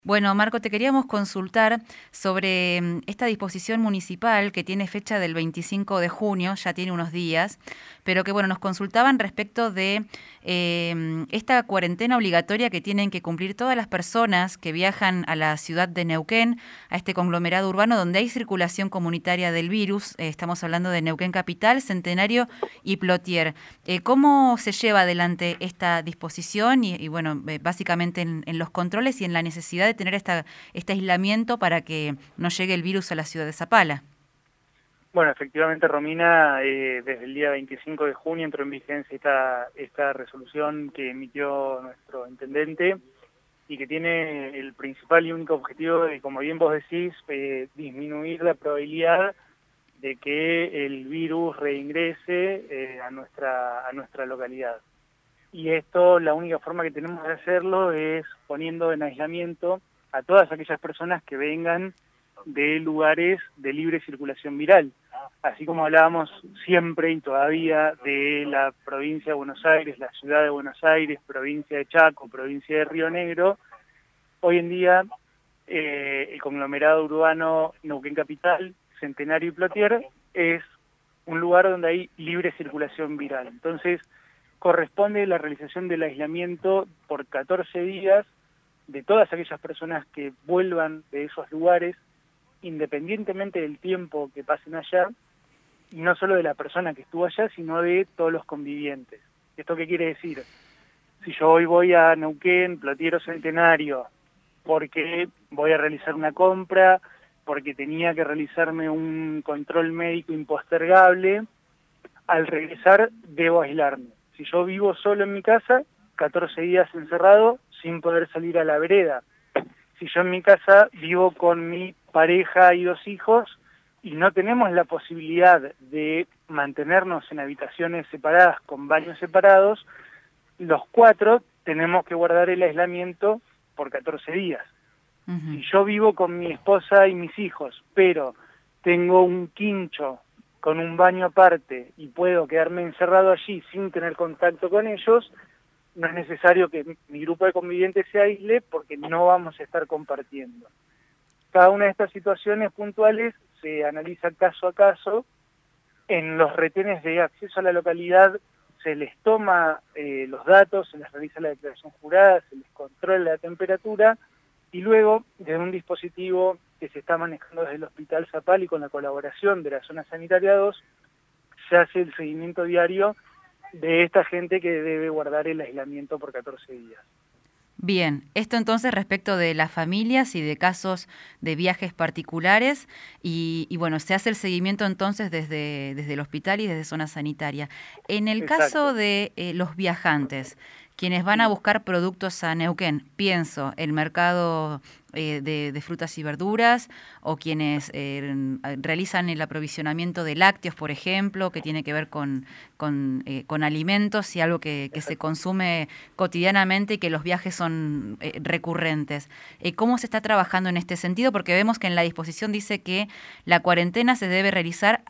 Bueno, Marco, te queríamos consultar sobre esta disposición municipal que tiene fecha del 25 de junio, ya tiene unos días, pero que bueno, nos consultaban respecto de esta cuarentena obligatoria que tienen que cumplir todas las personas que viajan a la ciudad de Neuquén, a este conglomerado urbano donde hay circulación comunitaria del virus. Estamos hablando de Neuquén Capital, Centenario y Plotier. ¿Cómo se lleva adelante esta disposición y bueno, básicamente en los controles y en la necesidad de tener este aislamiento para que no llegue el virus a la ciudad de Zapala? Bueno, efectivamente, Romina, desde el día 25 de junio entró en vigencia esta resolución que emitió nuestro intendente y que tiene el principal y único objetivo de, como bien vos decís, disminuir la probabilidad de que el virus reingrese a nuestra localidad. Y esto, la única forma que tenemos de hacerlo es poniendo en aislamiento a todas aquellas personas que vengan de lugares de libre circulación viral. Así como hablábamos siempre y todavía de la provincia de Buenos Aires, la ciudad de Buenos Aires, provincia de Chaco, provincia de Río Negro, hoy en día el conglomerado urbano Neuquén Capital, Centenario y Plotier es un lugar donde hay libre circulación viral. Entonces, corresponde la realización del aislamiento por 14 días de todas aquellas personas que vuelvan de esos lugares, independientemente del tiempo que pasen allá, y no solo de la persona que estuvo allá, sino de todos los convivientes. ¿Esto qué quiere decir? Si yo hoy voy a Neuquén, Plotier o Centenario, porque voy a realizar una compra, porque tenía que realizarme un control médico impostergable, al regresar debo aislarme. Si yo vivo solo en mi casa, 14 días encerrado sin poder salir a la vereda. Si yo en mi casa vivo con mi pareja y 2 hijos y no tenemos la posibilidad de mantenernos en habitaciones separadas con baños separados, los 4 tenemos que guardar el aislamiento por 14 días. Si yo vivo con mi esposa y mis hijos, pero tengo un quincho con un baño aparte y puedo quedarme encerrado allí sin tener contacto con ellos, no es necesario que mi grupo de convivientes se aísle porque no vamos a estar compartiendo. Cada una de estas situaciones puntuales se analiza caso a caso. En los retenes de acceso a la localidad se les toma los datos, se les realiza la declaración jurada, se les controla la temperatura y luego, desde un dispositivo que se está manejando desde el Hospital Zapala y con la colaboración de la Zona Sanitaria 2, se hace el seguimiento diario de esta gente que debe guardar el aislamiento por 14 días. Bien, esto entonces respecto de las familias y de casos de viajes particulares y bueno, se hace el seguimiento entonces desde el hospital y desde zona sanitaria. En el caso Exacto. de los viajantes, quienes van a buscar productos a Neuquén, pienso, el mercado de frutas y verduras o quienes realizan el aprovisionamiento de lácteos, por ejemplo, que tiene que ver con alimentos y algo que se consume cotidianamente y que los viajes son recurrentes. ¿Cómo se está trabajando en este sentido? Porque vemos que en la disposición dice que la cuarentena se debe realizar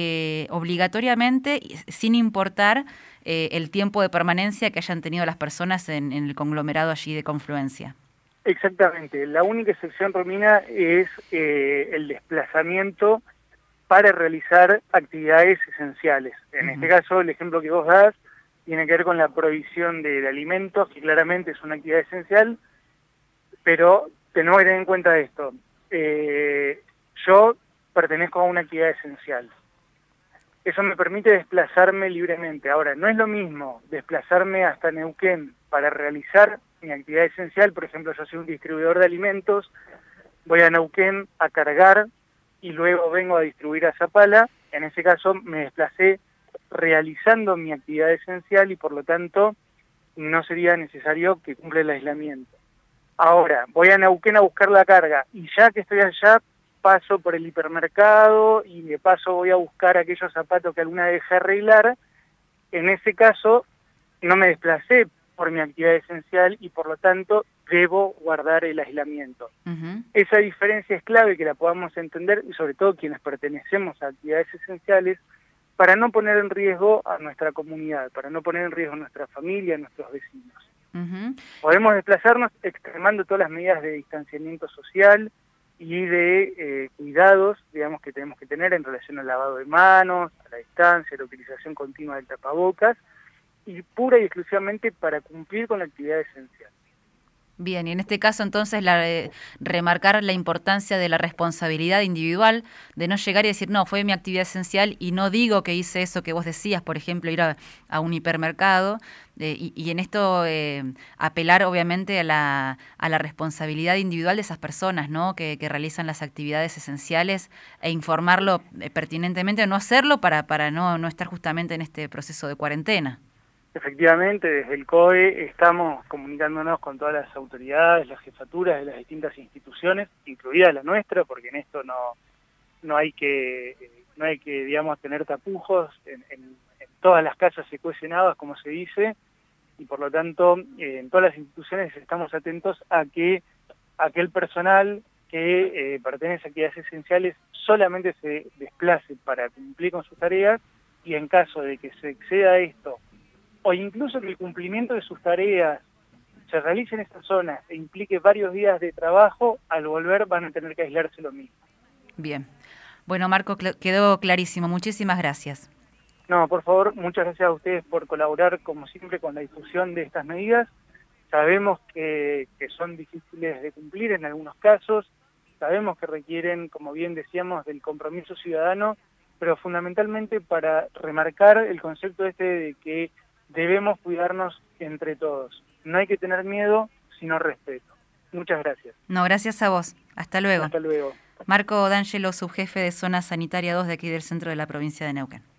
obligatoriamente, sin importar el tiempo de permanencia que hayan tenido las personas en el conglomerado allí de confluencia. Exactamente. La única excepción, Romina, es el desplazamiento para realizar actividades esenciales. En este caso, el ejemplo que vos das tiene que ver con la provisión de alimentos, que claramente es una actividad esencial, pero tenemos que tener en cuenta esto. Yo pertenezco a una actividad esencial. Eso me permite desplazarme libremente. Ahora, no es lo mismo desplazarme hasta Neuquén para realizar mi actividad esencial. Por ejemplo, yo soy un distribuidor de alimentos, voy a Neuquén a cargar y luego vengo a distribuir a Zapala. En ese caso me desplacé realizando mi actividad esencial y por lo tanto no sería necesario que cumpla el aislamiento. Ahora, voy a Neuquén a buscar la carga y ya que estoy allá paso por el hipermercado y de paso voy a buscar aquellos zapatos que alguna vez dejé arreglar. En ese caso no me desplacé por mi actividad esencial y por lo tanto debo guardar el aislamiento. Esa diferencia es clave que la podamos entender y sobre todo quienes pertenecemos a actividades esenciales para no poner en riesgo a nuestra comunidad, para no poner en riesgo a nuestra familia, a nuestros vecinos. Ujú. Podemos desplazarnos extremando todas las medidas de distanciamiento social y de cuidados, digamos, que tenemos que tener en relación al lavado de manos, a la distancia, a la utilización continua del tapabocas, y pura y exclusivamente para cumplir con la actividad esencial. Bien, y en este caso entonces remarcar la importancia de la responsabilidad individual, de no llegar y decir, no, fue mi actividad esencial y no digo que hice eso que vos decías, por ejemplo, ir a un hipermercado, y en esto apelar obviamente a la responsabilidad individual de esas personas, ¿no? Que realizan las actividades esenciales e informarlo pertinentemente, no hacerlo para no estar justamente en este proceso de cuarentena. Efectivamente, desde el COE estamos comunicándonos con todas las autoridades, las jefaturas de las distintas instituciones, incluida la nuestra, porque en esto no hay que digamos tener tapujos, en todas las casas se cuecen habas, como se dice, y por lo tanto en todas las instituciones estamos atentos a que aquel personal que pertenece a actividades esenciales solamente se desplace para cumplir con sus tareas, y en caso de que se exceda esto, o incluso que el cumplimiento de sus tareas se realice en esta zona e implique varios días de trabajo, al volver van a tener que aislarse lo mismo. Bien. Bueno, Marco, quedó clarísimo. Muchísimas gracias. No, por favor, muchas gracias a ustedes por colaborar, como siempre, con la difusión de estas medidas. Sabemos que son difíciles de cumplir en algunos casos, sabemos que requieren, como bien decíamos, del compromiso ciudadano, pero fundamentalmente para remarcar el concepto de que debemos cuidarnos entre todos. No hay que tener miedo, sino respeto. Muchas gracias. No, gracias a vos. Hasta luego. Hasta luego. Marco D'Angelo, subjefe de Zona Sanitaria 2 de aquí del centro de la provincia de Neuquén.